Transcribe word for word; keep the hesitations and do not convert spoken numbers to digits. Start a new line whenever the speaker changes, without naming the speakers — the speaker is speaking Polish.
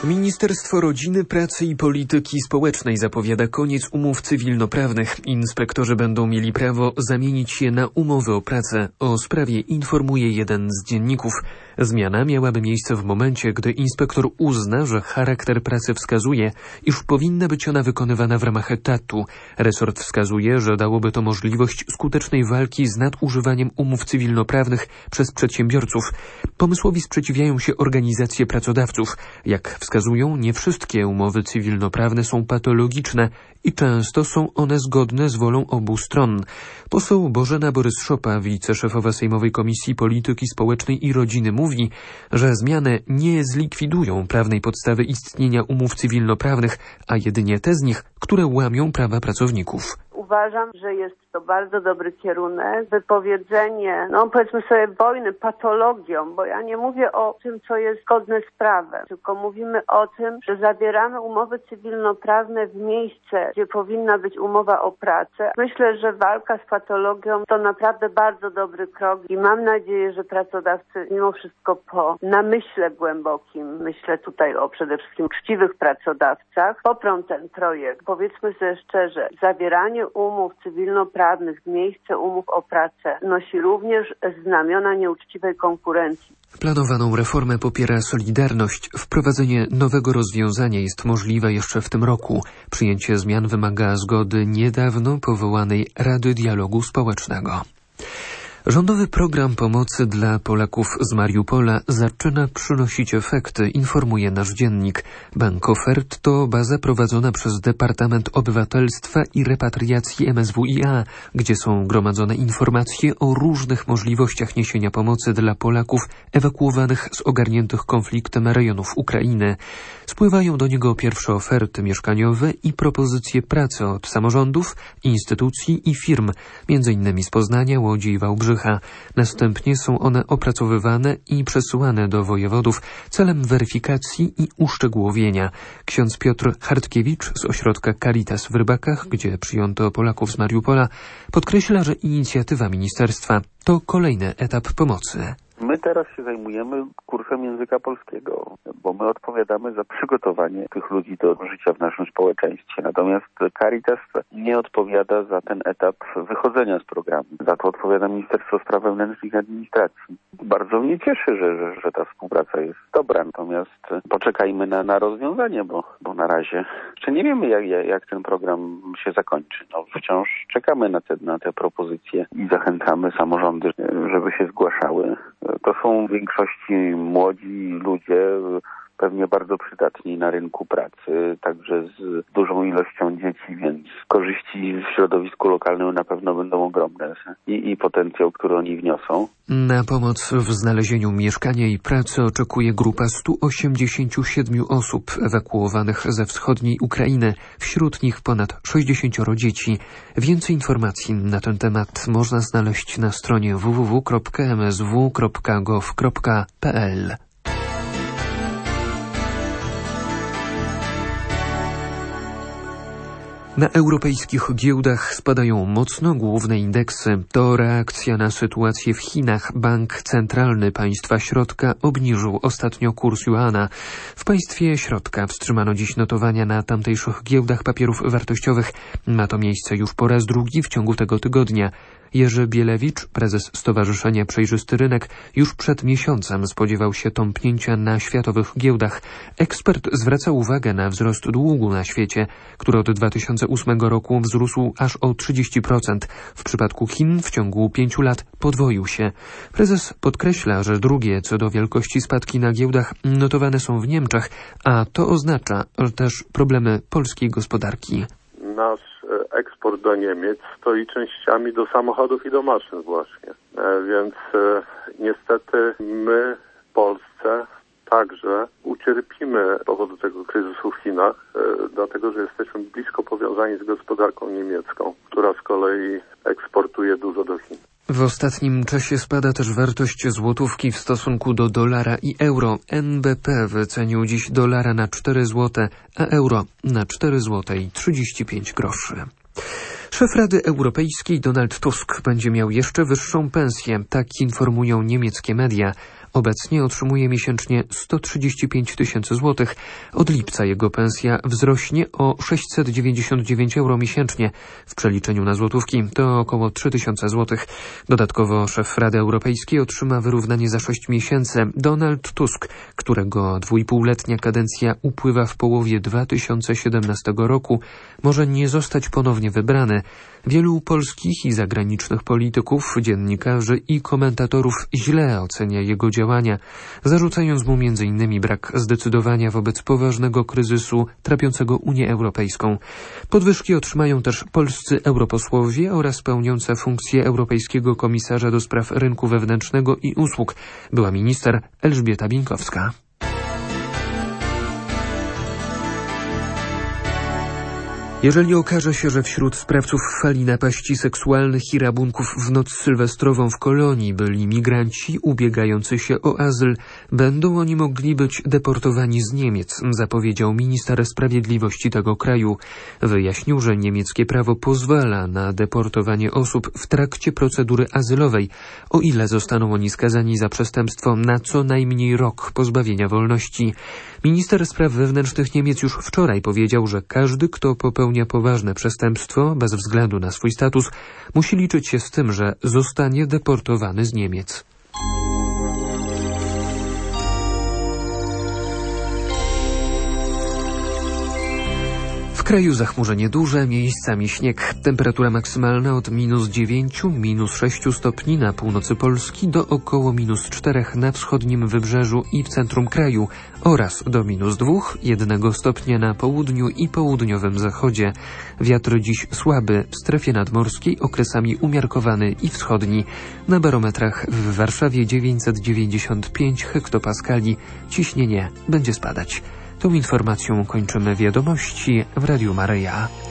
Ministerstwo Rodziny, Pracy i Polityki Społecznej zapowiada koniec umów cywilnoprawnych. Inspektorzy będą mieli prawo zamienić je na umowy o pracę. O sprawie informuje jeden z dzienników. Zmiana miałaby miejsce w momencie, gdy inspektor uzna, że charakter pracy wskazuje, iż powinna być ona wykonywana w ramach etatu. Resort wskazuje, że dałoby to możliwość skutecznej walki z nadużywaniem umów cywilnoprawnych przez przedsiębiorców. Pomysłowi sprzeciwiają się organizacje pracodawców. Jak wskazują, nie wszystkie umowy cywilnoprawne są patologiczne i często są one zgodne z wolą obu stron. Poseł Bożena Borys-Szopa, wiceszefowa Sejmowej Komisji Polityki Społecznej i Rodziny, mówi, że zmiany nie zlikwidują prawnej podstawy istnienia umów cywilnoprawnych, a jedynie te z nich, które łamią prawa pracowników.
Uważam, że jest to bardzo dobry kierunek. Wypowiedzenie, no powiedzmy sobie, wojny patologią, bo ja nie mówię o tym, co jest zgodne z prawem, tylko mówimy o tym, że zawieramy umowy cywilnoprawne w miejsce, gdzie powinna być umowa o pracę. Myślę, że walka z patologią to naprawdę bardzo dobry krok i mam nadzieję, że pracodawcy mimo wszystko po namyśle głębokim, myślę tutaj o przede wszystkim uczciwych pracodawcach, poprą ten projekt. Powiedzmy sobie szczerze, zawieranie umów cywilnoprawnych w miejsce umów o pracę nosi również znamiona nieuczciwej konkurencji.
Planowaną reformę popiera Solidarność. Wprowadzenie nowego rozwiązania jest możliwe jeszcze w tym roku. Przyjęcie zmian wymaga zgody niedawno powołanej Rady Dialogu Społecznego. Rządowy program pomocy dla Polaków z Mariupola zaczyna przynosić efekty, informuje nasz dziennik. Bank Ofert to baza prowadzona przez Departament Obywatelstwa i Repatriacji M S W i A, gdzie są gromadzone informacje o różnych możliwościach niesienia pomocy dla Polaków ewakuowanych z ogarniętych konfliktem rejonów Ukrainy. Spływają do niego pierwsze oferty mieszkaniowe i propozycje pracy od samorządów, instytucji i firm, między innymi z Poznania, Łodzi i Wałbrzycha. Następnie są one opracowywane i przesyłane do wojewodów celem weryfikacji i uszczegółowienia. Ksiądz Piotr Hartkiewicz z ośrodka Caritas w Rybakach, gdzie przyjęto Polaków z Mariupola, podkreśla, że inicjatywa ministerstwa to kolejny etap pomocy.
My teraz się zajmujemy kursem języka polskiego, bo my odpowiadamy za przygotowanie tych ludzi do życia w naszym społeczeństwie. Natomiast Caritas nie odpowiada za ten etap wychodzenia z programu. Za to odpowiada Ministerstwo Spraw Wewnętrznych i Administracji. Bardzo mnie cieszy, że, że, że ta współpraca jest dobra. Natomiast poczekajmy na, na rozwiązanie, bo, bo na razie jeszcze nie wiemy, jak, jak ten program się zakończy. No, wciąż czekamy na te, na te propozycje i zachęcamy samorządy, żeby się zgłaszały. To są w większości młodzi ludzie, pewnie bardzo przydatni na rynku pracy, także z dużą ilością dzieci, więc korzyści w środowisku lokalnym na pewno będą ogromne i, i potencjał, który oni wniosą.
Na pomoc w znalezieniu mieszkania i pracy oczekuje grupa stu osiemdziesięciu siedmiu osób ewakuowanych ze wschodniej Ukrainy, wśród nich ponad sześćdziesięcioro dzieci. Więcej informacji na ten temat można znaleźć na stronie w w w kropka m s w kropka gov kropka p l. Na europejskich giełdach spadają mocno główne indeksy. To reakcja na sytuację w Chinach. Bank Centralny Państwa Środka obniżył ostatnio kurs juana. W państwie środka wstrzymano dziś notowania na tamtejszych giełdach papierów wartościowych. Ma to miejsce już po raz drugi w ciągu tego tygodnia. Jerzy Bielewicz, prezes Stowarzyszenia Przejrzysty Rynek, już przed miesiącem spodziewał się tąpnięcia na światowych giełdach. Ekspert zwraca uwagę na wzrost długu na świecie, który od dwa tysiące ósmego roku wzrósł aż o trzydzieści procent. W przypadku Chin w ciągu pięciu lat podwoił się. Prezes podkreśla, że drugie co do wielkości spadki na giełdach notowane są w Niemczech, a to oznacza też problemy polskiej gospodarki.
Nasz eksport do Niemiec stoi częściami do samochodów i do maszyn właśnie. Więc niestety my w Polsce także ucierpimy z powodu tego kryzysu w Chinach, dlatego że jesteśmy blisko powiązani z gospodarką niemiecką, która z kolei eksportuje dużo do Chin.
W ostatnim czasie spada też wartość złotówki w stosunku do dolara i euro. N B P wycenił dziś dolara na cztery złote, a euro na cztery złote i trzydzieści pięć groszy. Szef Rady Europejskiej Donald Tusk będzie miał jeszcze wyższą pensję, tak informują niemieckie media. Obecnie otrzymuje miesięcznie sto trzydzieści pięć tysięcy złotych. Od lipca jego pensja wzrośnie o sześćset dziewięćdziesiąt dziewięć euro miesięcznie. W przeliczeniu na złotówki to około trzy tysiące złotych. Dodatkowo szef Rady Europejskiej otrzyma wyrównanie za sześć miesięcy. Donald Tusk, którego dwuipółletnia kadencja upływa w połowie dwa tysiące siedemnastego roku, może nie zostać ponownie wybrany. Wielu polskich i zagranicznych polityków, dziennikarzy i komentatorów źle ocenia jego działania, zarzucając mu między innymi brak zdecydowania wobec poważnego kryzysu trapiącego Unię Europejską. Podwyżki otrzymają też polscy europosłowie oraz pełniąca funkcję Europejskiego Komisarza do spraw rynku wewnętrznego i usług, była minister Elżbieta Bieńkowska. Jeżeli okaże się, że wśród sprawców fali napaści seksualnych i rabunków w noc sylwestrową w Kolonii byli migranci ubiegający się o azyl, będą oni mogli być deportowani z Niemiec, zapowiedział minister sprawiedliwości tego kraju. Wyjaśnił, że niemieckie prawo pozwala na deportowanie osób w trakcie procedury azylowej, o ile zostaną oni skazani za przestępstwo na co najmniej rok pozbawienia wolności. Minister spraw wewnętrznych Niemiec już wczoraj powiedział, że każdy, kto popełnia poważne przestępstwo, bez względu na swój status, musi liczyć się z tym, że zostanie deportowany z Niemiec. W kraju zachmurzenie duże, miejscami śnieg. Temperatura maksymalna od minus dziewięciu, minus sześciu stopni na północy Polski do około minus czterech na wschodnim wybrzeżu i w centrum kraju oraz do minus dwóch, jednego stopnia na południu i południowym zachodzie. Wiatr dziś słaby, w strefie nadmorskiej okresami umiarkowany i wschodni. Na barometrach w Warszawie dziewięćset dziewięćdziesiąt pięć hektopaskali. Ciśnienie będzie spadać. Tą informacją kończymy wiadomości w Radiu Maryja.